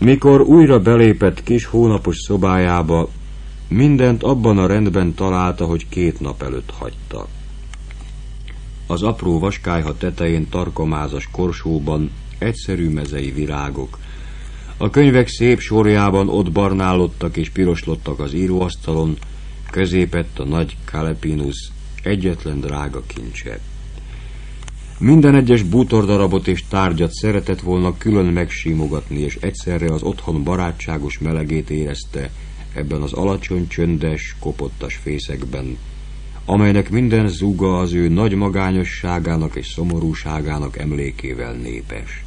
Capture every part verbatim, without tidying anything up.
Mikor újra belépett kis hónapos szobájába, mindent abban a rendben találta, hogy két nap előtt hagyta. Az apró vaskályha tetején tarkomázas korsóban egyszerű mezei virágok. A könyvek szép sorjában ott barnálodtak és piroslottak az íróasztalon, középett a nagy Calepinus, egyetlen drága kincse. Minden egyes bútordarabot és tárgyat szeretett volna külön megsímogatni, és egyszerre az otthon barátságos melegét érezte ebben az alacsony, csöndes, kopottas fészekben, amelynek minden zúga az ő nagy magányosságának és szomorúságának emlékével népes.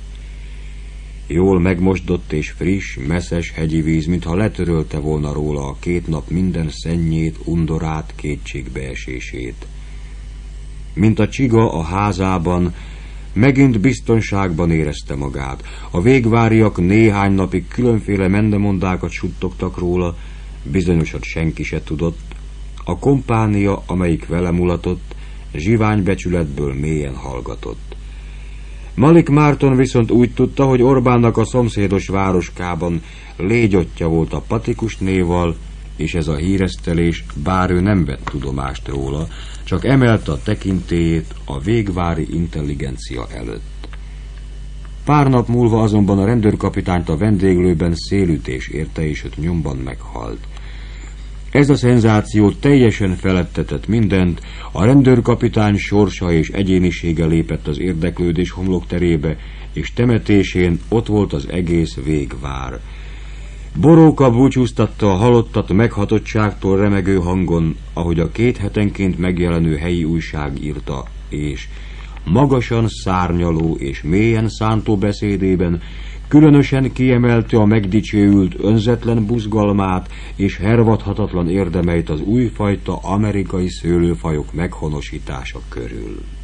Jól megmosdott és friss, messzes hegyi víz, mintha letörölte volna róla a két nap minden szennyét, undorát, kétségbeesését. Mint a csiga a házában, megint biztonságban érezte magát. A végváriak néhány napig különféle mendemondákat suttogtak róla, bizonyosat senki se tudott. A kompánia, amelyik vele mulatott, zsiványbecsületből mélyen hallgatott. Malik Márton viszont úgy tudta, hogy Orbánnak a szomszédos városkában légyottja volt a Patikus néval, és ez a híresztelés, bár ő nem vett tudomást róla, csak emelte a tekintélyét a végvári intelligencia előtt. Pár nap múlva azonban a rendőrkapitányt a vendéglőben szélütés érte, és öt nyomban meghalt. Ez a szenzáció teljesen feledtetett mindent, a rendőrkapitány sorsa és egyénisége lépett az érdeklődés homlokterébe, és temetésén ott volt az egész végvár. Boróka búcsúztatta a halottat meghatottságtól remegő hangon, ahogy a két hetenként megjelenő helyi újság írta, és magasan szárnyaló és mélyen szántó beszédében különösen kiemelte a megdicsőült önzetlen buzgalmát és hervadhatatlan érdemeit az újfajta amerikai szőlőfajok meghonosítása körül.